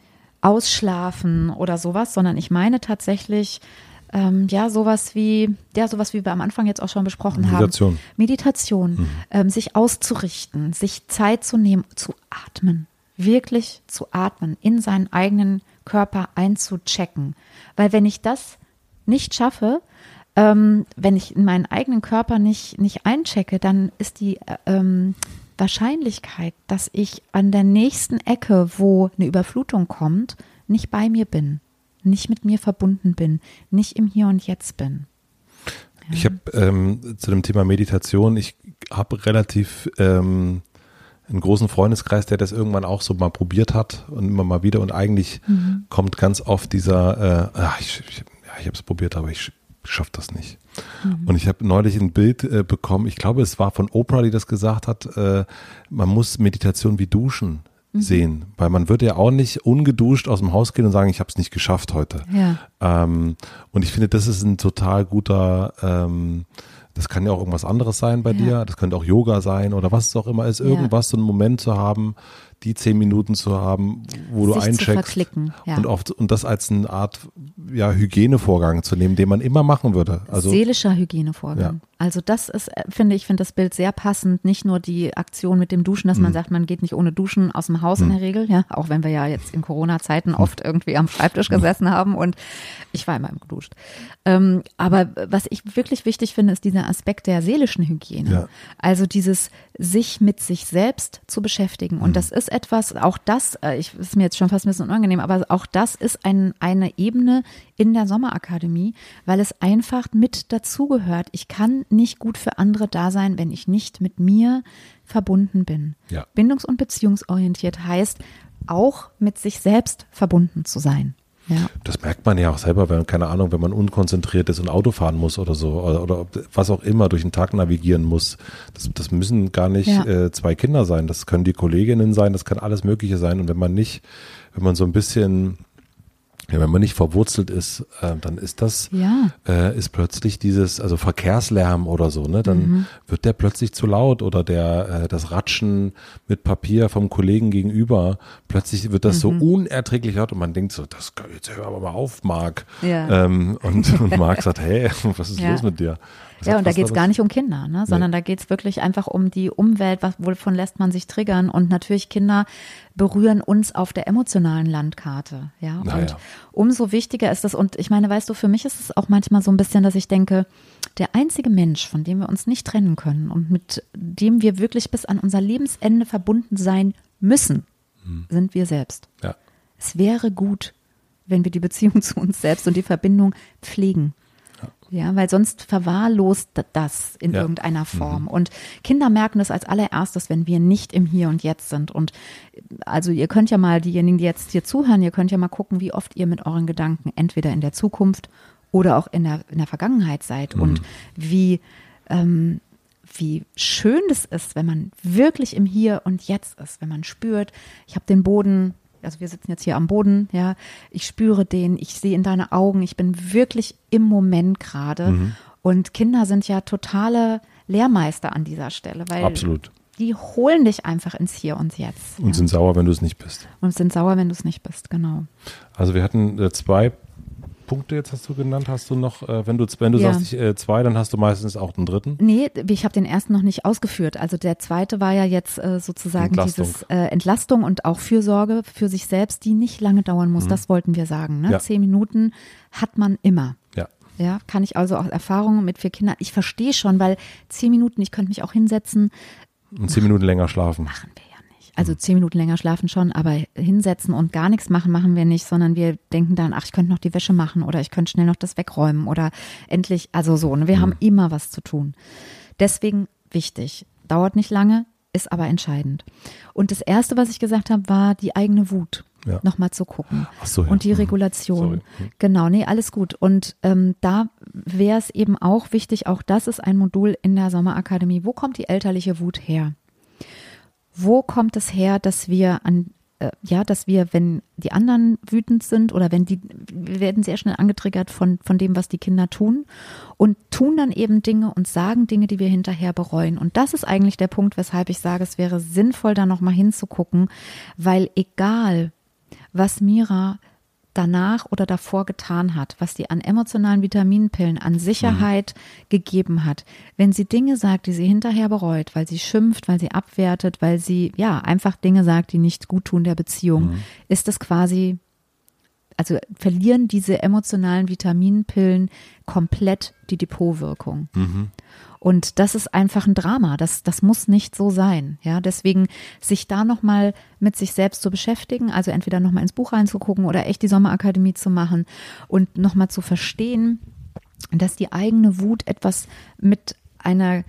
S1: ausschlafen oder sowas, sondern ich meine tatsächlich ähm, ja sowas wie, ja sowas wie wir am Anfang jetzt auch schon besprochen
S2: Meditation.
S1: haben. Meditation. Mhm. Ähm, sich auszurichten, sich Zeit zu nehmen, zu atmen, wirklich zu atmen, in seinen eigenen Körper einzuchecken. Weil wenn ich das nicht schaffe, Ähm, wenn ich in meinen eigenen Körper nicht, nicht einchecke, dann ist die ähm, Wahrscheinlichkeit, dass ich an der nächsten Ecke, wo eine Überflutung kommt, nicht bei mir bin, nicht mit mir verbunden bin, nicht im Hier und Jetzt bin. Ja.
S2: Ich habe ähm, zu dem Thema Meditation, ich habe relativ ähm, einen großen Freundeskreis, der das irgendwann auch so mal probiert hat und immer mal wieder und eigentlich mhm. kommt ganz oft dieser, äh, ach, ich, ich, ja, ich habe es probiert, aber ich schafft das nicht. Mhm. Und ich habe neulich ein Bild äh, bekommen, ich glaube, es war von Oprah, die das gesagt hat, äh, man muss Meditation wie Duschen mhm. sehen, weil man würde ja auch nicht ungeduscht aus dem Haus gehen und sagen, ich habe es nicht geschafft heute. Ja. Ähm, und ich finde, das ist ein total guter, ähm, das kann ja auch irgendwas anderes sein bei ja. dir, das könnte auch Yoga sein oder was es auch immer ist, irgendwas, ja. so einen Moment zu haben, die zehn Minuten zu haben, wo
S1: Sich
S2: du eincheckst
S1: ja.
S2: und, oft, und das als eine Art ja, Hygienevorgang zu nehmen, den man immer machen würde. Also,
S1: seelischer Hygienevorgang. Ja. Also das ist, finde ich, finde das Bild sehr passend. Nicht nur die Aktion mit dem Duschen, dass hm. man sagt, man geht nicht ohne Duschen aus dem Haus hm. in der Regel, ja, auch wenn wir ja jetzt in Corona-Zeiten hm. oft irgendwie am Schreibtisch gesessen haben und ich war immer geduscht. Ähm, aber was ich wirklich wichtig finde, ist dieser Aspekt der seelischen Hygiene. Ja. Also dieses sich mit sich selbst zu beschäftigen. Und hm. das ist etwas, auch das, ich ist mir jetzt schon fast ein bisschen unangenehm, aber auch das ist ein, eine Ebene in der Sommerakademie, weil es einfach mit dazugehört. Ich kann nicht gut für andere da sein, wenn ich nicht mit mir verbunden bin. Ja. Bindungs- und beziehungsorientiert heißt, auch mit sich selbst verbunden zu sein. Ja.
S2: Das merkt man ja auch selber, wenn, keine Ahnung, wenn man unkonzentriert ist und Auto fahren muss oder so oder, oder was auch immer durch den Tag navigieren muss. Das, das müssen gar nicht ja. äh, zwei Kinder sein, das können die Kolleginnen sein, das kann alles Mögliche sein. Und wenn man nicht, wenn man so ein bisschen, ja, wenn man nicht verwurzelt ist, äh, dann ist das, ja. äh, ist plötzlich dieses, also Verkehrslärm oder so, ne, dann mhm. wird der plötzlich zu laut oder der, äh, das Ratschen mit Papier vom Kollegen gegenüber, plötzlich wird das mhm. so unerträglich laut und man denkt so, das, jetzt hör aber mal auf, Marc. Ja. Ähm, und, und Marc sagt, hey, was ist ja. los mit dir? Was
S1: ja, und da geht es gar nicht um Kinder, ne, sondern nee. da geht es wirklich einfach um die Umwelt, was, wovon lässt man sich triggern, und natürlich Kinder berühren uns auf der emotionalen Landkarte, ja, naja. und umso wichtiger ist das, und ich meine, weißt du, für mich ist es auch manchmal so ein bisschen, dass ich denke, der einzige Mensch, von dem wir uns nicht trennen können und mit dem wir wirklich bis an unser Lebensende verbunden sein müssen, hm. sind wir selbst. Ja. Es wäre gut, wenn wir die Beziehung zu uns selbst und die Verbindung pflegen. Ja, weil sonst verwahrlost das in ja. irgendeiner Form. Mhm. Und Kinder merken das als allererstes, wenn wir nicht im Hier und Jetzt sind. Und also ihr könnt ja mal, diejenigen, die jetzt hier zuhören, ihr könnt ja mal gucken, wie oft ihr mit euren Gedanken entweder in der Zukunft oder auch in der, in der Vergangenheit seid. Mhm. Und wie, ähm, wie schön das ist, wenn man wirklich im Hier und Jetzt ist, wenn man spürt, ich habe den Boden, also wir sitzen jetzt hier am Boden, ja, ich spüre den, ich sehe in deine Augen, ich bin wirklich im Moment gerade. Mhm. Und Kinder sind ja totale Lehrmeister an dieser Stelle, weil
S2: Absolut.
S1: Die holen dich einfach ins Hier und Jetzt.
S2: Und
S1: ja.
S2: sind sauer, wenn du es nicht bist.
S1: Und sind sauer, wenn du es nicht bist, genau.
S2: Also wir hatten äh, zwei Punkte, jetzt hast du genannt, hast du noch, äh, wenn du, wenn du ja. sagst ich, äh, zwei, dann hast du meistens auch den dritten?
S1: Nee, ich habe den ersten noch nicht ausgeführt. Also der zweite war ja jetzt äh, sozusagen Entlastung. dieses äh, Entlastung und auch Fürsorge für sich selbst, die nicht lange dauern muss. Mhm. Das wollten wir sagen. Ne? Ja. Zehn Minuten hat man immer. Ja. Ja, kann ich also auch Erfahrungen mit vier Kindern. Ich verstehe schon, weil zehn Minuten, ich könnte mich auch hinsetzen.
S2: Und zehn Minuten länger schlafen.
S1: Machen wir ja. Also zehn Minuten länger schlafen schon, aber hinsetzen und gar nichts machen, machen wir nicht, sondern wir denken dann, ach, ich könnte noch die Wäsche machen oder ich könnte schnell noch das wegräumen oder endlich, also so, ne? Wir mhm. haben immer was zu tun. Deswegen wichtig, dauert nicht lange, ist aber entscheidend. Und das Erste, was ich gesagt habe, war die eigene Wut. Ja. Nochmal zu gucken.
S2: Ach so, ja.
S1: Und die Regulation.
S2: Sorry.
S1: Genau, nee, alles gut. Und ähm, da wäre es eben auch wichtig, auch das ist ein Modul in der Sommerakademie. Wo kommt die elterliche Wut her? Wo kommt es her, dass wir an, äh, ja, dass wir, wenn die anderen wütend sind oder wenn die, wir werden sehr schnell angetriggert von, von dem, was die Kinder tun und tun dann eben Dinge und sagen Dinge, die wir hinterher bereuen. Und das ist eigentlich der Punkt, weshalb ich sage, es wäre sinnvoll, da nochmal hinzugucken, weil egal, was Mira danach oder davor getan hat, was die an emotionalen Vitaminpillen, an Sicherheit mhm. gegeben hat. Wenn sie Dinge sagt, die sie hinterher bereut, weil sie schimpft, weil sie abwertet, weil sie ja einfach Dinge sagt, die nicht gut tun der Beziehung, mhm. ist das quasi, also verlieren diese emotionalen Vitaminpillen komplett die Depotwirkung. Mhm. Und das ist einfach ein Drama. Das, das muss nicht so sein. Ja, deswegen sich da nochmal mit sich selbst zu beschäftigen, also entweder nochmal ins Buch reinzugucken oder echt die Sommerakademie zu machen und nochmal zu verstehen, dass die eigene Wut etwas mit einer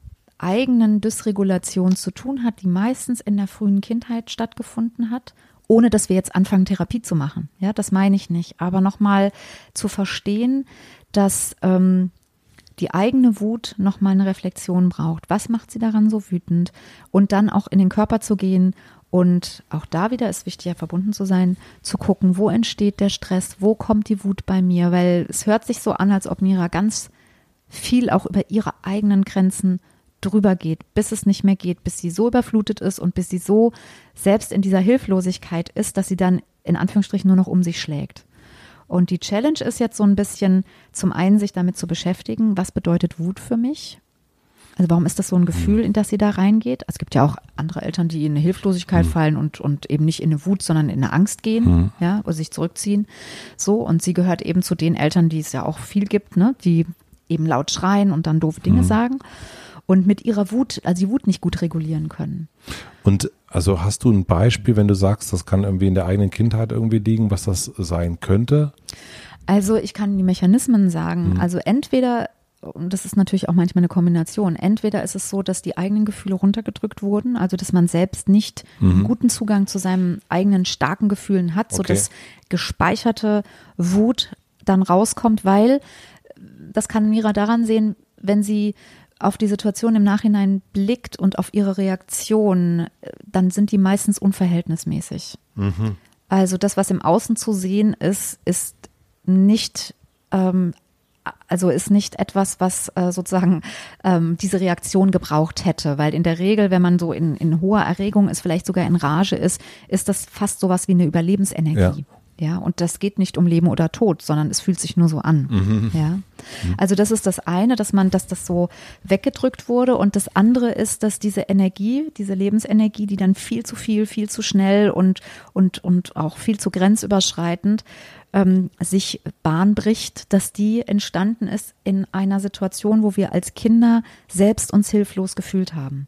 S1: eigenen Dysregulation zu tun hat, die meistens in der frühen Kindheit stattgefunden hat, ohne dass wir jetzt anfangen, Therapie zu machen. Ja, das meine ich nicht. Aber nochmal zu verstehen, dass ähm, die eigene Wut nochmal eine Reflexion braucht. Was macht sie daran so wütend? Und dann auch in den Körper zu gehen und auch da wieder ist wichtig, ja, verbunden zu sein, zu gucken, wo entsteht der Stress, wo kommt die Wut bei mir? Weil es hört sich so an, als ob Mira ganz viel auch über ihre eigenen Grenzen drüber geht, bis es nicht mehr geht, bis sie so überflutet ist und bis sie so selbst in dieser Hilflosigkeit ist, dass sie dann in Anführungsstrichen nur noch um sich schlägt. Und die Challenge ist jetzt so ein bisschen, zum einen sich damit zu beschäftigen, was bedeutet Wut für mich? Also warum ist das so ein Gefühl, in das sie da reingeht? Es gibt ja auch andere Eltern, die in eine Hilflosigkeit mhm. fallen und, und eben nicht in eine Wut, sondern in eine Angst gehen, mhm. ja, oder sich zurückziehen. So, und sie gehört eben zu den Eltern, die es ja auch viel gibt, ne, die eben laut schreien und dann doofe Dinge mhm. sagen und mit ihrer Wut, also die Wut nicht gut regulieren können.
S2: Und also hast du ein Beispiel, wenn du sagst, das kann irgendwie in der eigenen Kindheit irgendwie liegen, was das sein könnte?
S1: Also ich kann die Mechanismen sagen. Mhm. Also entweder, und das ist natürlich auch manchmal eine Kombination, entweder ist es so, dass die eigenen Gefühle runtergedrückt wurden, also dass man selbst nicht mhm. einen guten Zugang zu seinen eigenen starken Gefühlen hat,
S2: okay.
S1: sodass gespeicherte Wut dann rauskommt, weil, das kann Mira daran sehen, wenn sie auf die Situation im Nachhinein blickt und auf ihre Reaktion, dann sind die meistens unverhältnismäßig. Mhm. Also das, was im Außen zu sehen ist, ist nicht, ähm, also ist nicht etwas, was äh, sozusagen ähm, diese Reaktion gebraucht hätte, weil in der Regel, wenn man so in, in hoher Erregung ist, vielleicht sogar in Rage ist, ist das fast sowas wie eine Überlebensenergie. Ja. Ja, und das geht nicht um Leben oder Tod, sondern es fühlt sich nur so an. Mhm. Ja, also das ist das eine, dass man, dass das so weggedrückt wurde, und das andere ist, dass diese Energie, diese Lebensenergie, die dann viel zu viel, viel zu schnell und und und auch viel zu grenzüberschreitend ähm, sich Bahn bricht, dass die entstanden ist in einer Situation, wo wir als Kinder selbst uns hilflos gefühlt haben.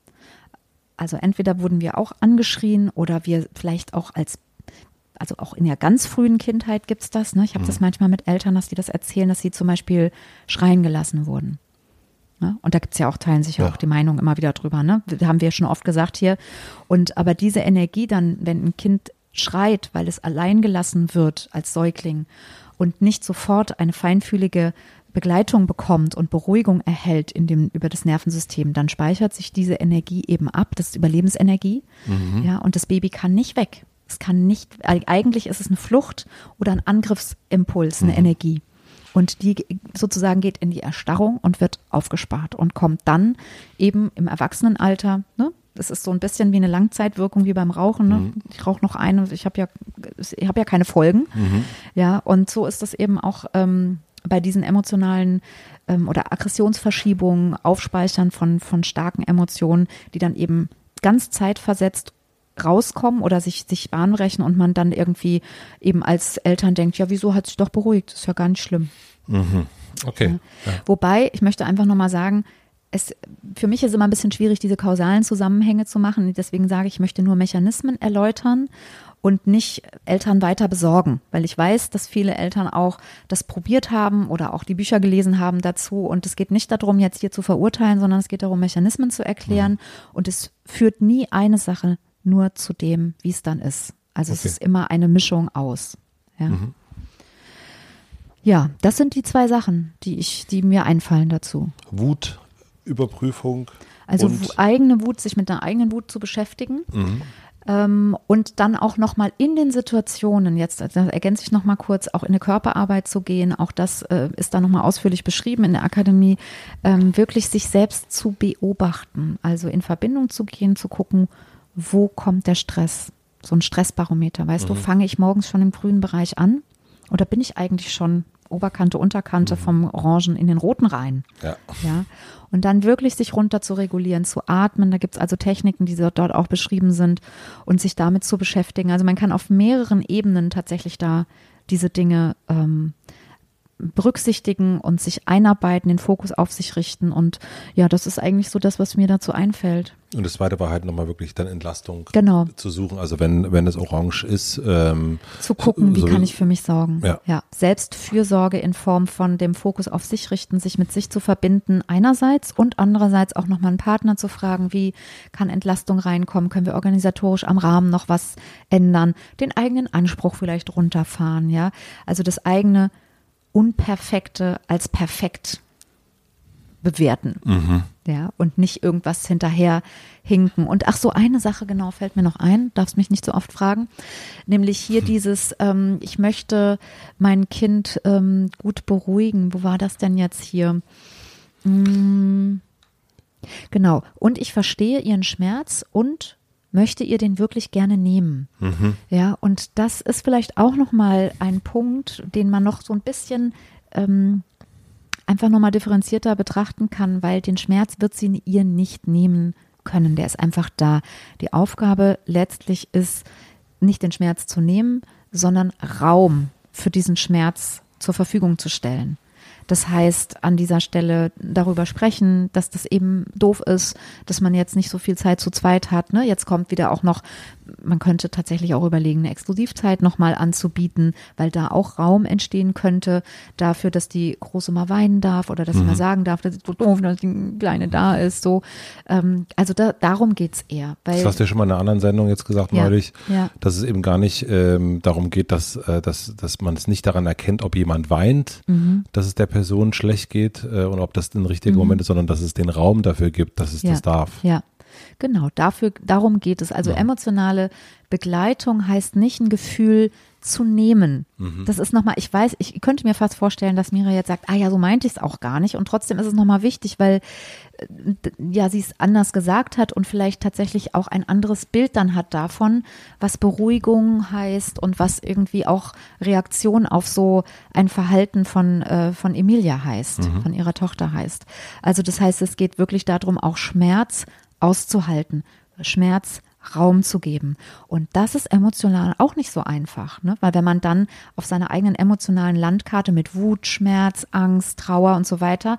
S1: Also entweder wurden wir auch angeschrien oder wir vielleicht auch als Also auch in der ganz frühen Kindheit gibt's das. Ne? Ich habe mhm. das manchmal mit Eltern, dass die das erzählen, dass sie zum Beispiel schreien gelassen wurden. Ne? Und da gibt's ja auch, teilen sich ja, ja auch die Meinung immer wieder drüber. Ne? Das haben wir schon oft gesagt hier. Und aber diese Energie dann, wenn ein Kind schreit, weil es allein gelassen wird als Säugling und nicht sofort eine feinfühlige Begleitung bekommt und Beruhigung erhält in dem, über das Nervensystem, dann speichert sich diese Energie eben ab. Das ist Überlebensenergie. Mhm. Ja, und das Baby kann nicht weg. Es kann nicht, eigentlich ist es eine Flucht oder ein Angriffsimpuls, eine mhm. Energie. Und die sozusagen geht in die Erstarrung und wird aufgespart und kommt dann eben im Erwachsenenalter, ne? Das ist so ein bisschen wie eine Langzeitwirkung wie beim Rauchen. Ne? Mhm. Ich rauche noch eine, ich habe ja, ich habe ja keine Folgen. Mhm. Ja, und so ist das eben auch ähm, bei diesen emotionalen ähm, oder Aggressionsverschiebungen, Aufspeichern von, von starken Emotionen, die dann eben ganz zeitversetzt rauskommen oder sich, sich Bahn brechen und man dann irgendwie eben als Eltern denkt, ja, wieso hat sich doch beruhigt? Das ist ja gar nicht schlimm.
S2: Mhm. Okay.
S1: Ja. Ja. Wobei, ich möchte einfach nochmal sagen, es für mich ist immer ein bisschen schwierig, diese kausalen Zusammenhänge zu machen. Deswegen sage ich, ich möchte nur Mechanismen erläutern und nicht Eltern weiter besorgen, weil ich weiß, dass viele Eltern auch das probiert haben oder auch die Bücher gelesen haben dazu. Und es geht nicht darum, jetzt hier zu verurteilen, sondern es geht darum, Mechanismen zu erklären. Mhm. Und es führt nie eine Sache nur zu dem, wie es dann ist. Also okay. Es ist immer eine Mischung aus. Ja. Mhm. Ja, das sind die zwei Sachen, die ich, die mir einfallen dazu.
S2: Wut, Überprüfung.
S1: Also
S2: und
S1: eigene Wut, sich mit der eigenen Wut zu beschäftigen. Mhm. Ähm, und dann auch nochmal in den Situationen, jetzt da ergänze ich nochmal kurz, auch in eine Körperarbeit zu gehen, auch das äh, ist da nochmal ausführlich beschrieben in der Akademie, ähm, wirklich sich selbst zu beobachten, also in Verbindung zu gehen, zu gucken, wo kommt der Stress, so ein Stressbarometer, weißt mhm. du, fange ich morgens schon im grünen Bereich an oder bin ich eigentlich schon Oberkante, Unterkante mhm. vom Orangen in den Roten rein.
S2: Ja.
S1: Ja. Und dann wirklich sich runter zu regulieren, zu atmen. Da gibt es also Techniken, die dort auch beschrieben sind und sich damit zu beschäftigen. Also man kann auf mehreren Ebenen tatsächlich da diese Dinge ähm, berücksichtigen und sich einarbeiten, den Fokus auf sich richten. Und ja, das ist eigentlich so das, was mir dazu einfällt.
S2: Und das zweite war halt nochmal wirklich dann Entlastung
S1: genau.
S2: zu suchen. Also wenn, wenn es orange ist. Ähm,
S1: zu gucken, wie
S2: so,
S1: kann ich für mich sorgen.
S2: Ja.
S1: ja. Selbstfürsorge in Form von dem Fokus auf sich richten, sich mit sich zu verbinden einerseits und andererseits auch nochmal einen Partner zu fragen, wie kann Entlastung reinkommen, können wir organisatorisch am Rahmen noch was ändern, den eigenen Anspruch vielleicht runterfahren. Ja, also das eigene Unperfekte als perfekt bewerten. Mhm. Ja, und nicht irgendwas hinterher hinken. Und ach so, eine Sache genau fällt mir noch ein, darfst mich nicht so oft fragen, nämlich hier hm. dieses, ähm, ich möchte mein Kind ähm, gut beruhigen. Wo war das denn jetzt hier? Hm, genau. Und ich verstehe ihren Schmerz und möchte ihr den wirklich gerne nehmen. Mhm. Ja, und das ist vielleicht auch nochmal ein Punkt, den man noch so ein bisschen ähm, einfach nochmal differenzierter betrachten kann, weil den Schmerz wird sie ihr nicht nehmen können. Der ist einfach da. Die Aufgabe letztlich ist, nicht den Schmerz zu nehmen, sondern Raum für diesen Schmerz zur Verfügung zu stellen. Das heißt, an dieser Stelle darüber sprechen, dass das eben doof ist, dass man jetzt nicht so viel Zeit zu zweit hat. Ne? Jetzt kommt wieder auch noch, man könnte tatsächlich auch überlegen, eine Exklusivzeit nochmal anzubieten, weil da auch Raum entstehen könnte dafür, dass die Große mal weinen darf oder dass mhm. sie mal sagen darf, das ist so doof, dass die Kleine da ist. So, ähm, also da, darum geht's eher. Weil,
S2: das hast du ja schon mal in einer anderen Sendung jetzt gesagt
S1: ja,
S2: neulich,
S1: ja.
S2: dass es eben gar nicht ähm, darum geht, dass, äh, dass, dass man es nicht daran erkennt, ob jemand weint, mhm. dass es der Person schlecht geht äh, und ob das ein richtiger mhm. Moment ist, sondern dass es den Raum dafür gibt, dass es
S1: ja,
S2: das darf.
S1: Ja, genau, dafür, darum geht es. Also ja. emotionale Begleitung heißt nicht ein Gefühl zu nehmen. Mhm. Das ist nochmal, ich weiß, ich könnte mir fast vorstellen, dass Mira jetzt sagt, ah ja, so meinte ich es auch gar nicht und trotzdem ist es nochmal wichtig, weil ja, sie es anders gesagt hat und vielleicht tatsächlich auch ein anderes Bild dann hat davon, was Beruhigung heißt und was irgendwie auch Reaktion auf so ein Verhalten von, äh, von Emilia heißt, mhm. von ihrer Tochter heißt. Also das heißt, es geht wirklich darum, auch Schmerz auszuhalten, Schmerz Raum zu geben. Und das ist emotional auch nicht so einfach, ne? Weil wenn man dann auf seiner eigenen emotionalen Landkarte mit Wut, Schmerz, Angst, Trauer und so weiter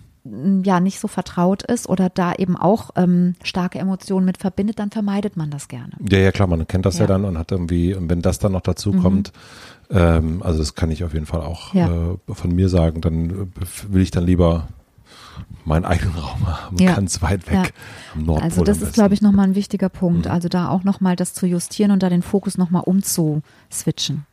S1: ja nicht so vertraut ist oder da eben auch ähm, starke Emotionen mit verbindet, dann vermeidet man das gerne.
S2: Ja, ja, klar, man kennt das ja, ja dann und hat irgendwie, und wenn das dann noch dazu mhm. kommt, ähm, also das kann ich auf jeden Fall auch ja. äh, von mir sagen, dann will ich dann lieber meinen eigenen Raum haben, ja. ganz weit weg ja. am Nordpol.
S1: Also das ist, glaube ich, nochmal ein wichtiger Punkt. Mhm. Also da auch nochmal das zu justieren und da den Fokus nochmal umzuswitchen.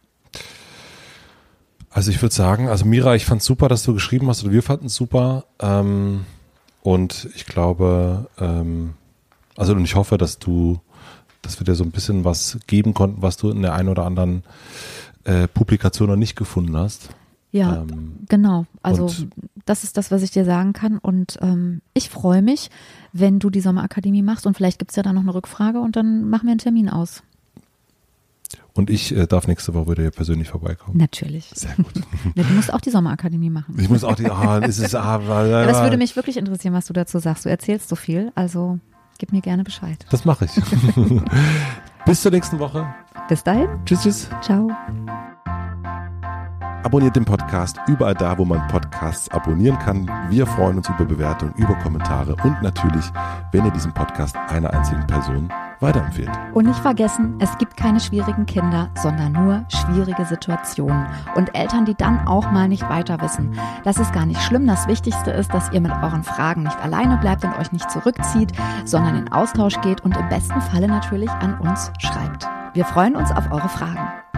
S2: Also ich würde sagen, also Mira, ich fand es super, dass du geschrieben hast, oder wir fanden es super. Ähm, und ich glaube, ähm, also und ich hoffe, dass du, dass wir dir so ein bisschen was geben konnten, was du in der einen oder anderen äh, Publikation noch nicht gefunden hast.
S1: Ja, ähm, genau. Also das ist das, was ich dir sagen kann. Und ähm, ich freue mich, wenn du die Sommerakademie machst und vielleicht gibt es ja da noch eine Rückfrage und dann machen wir einen Termin aus.
S2: Und ich äh, darf nächste Woche wieder persönlich vorbeikommen.
S1: Natürlich.
S2: Sehr gut.
S1: Ja, du musst auch die Sommerakademie machen.
S2: Ich muss auch die, ah, ist es, ah,
S1: ja, das würde mich wirklich interessieren, was du dazu sagst. Du erzählst so viel, also gib mir gerne Bescheid.
S2: Das mache ich. Bis zur nächsten Woche.
S1: Bis dahin.
S2: Tschüss, tschüss.
S1: Ciao.
S2: Abonniert den Podcast überall da, wo man Podcasts abonnieren kann. Wir freuen uns über Bewertungen, über Kommentare und natürlich, wenn ihr diesen Podcast einer einzigen Person weiterempfehlt.
S1: Und nicht vergessen, es gibt keine schwierigen Kinder, sondern nur schwierige Situationen. Und Eltern, die dann auch mal nicht weiter wissen. Das ist gar nicht schlimm. Das Wichtigste ist, dass ihr mit euren Fragen nicht alleine bleibt und euch nicht zurückzieht, sondern in Austausch geht und im besten Falle natürlich an uns schreibt. Wir freuen uns auf eure Fragen.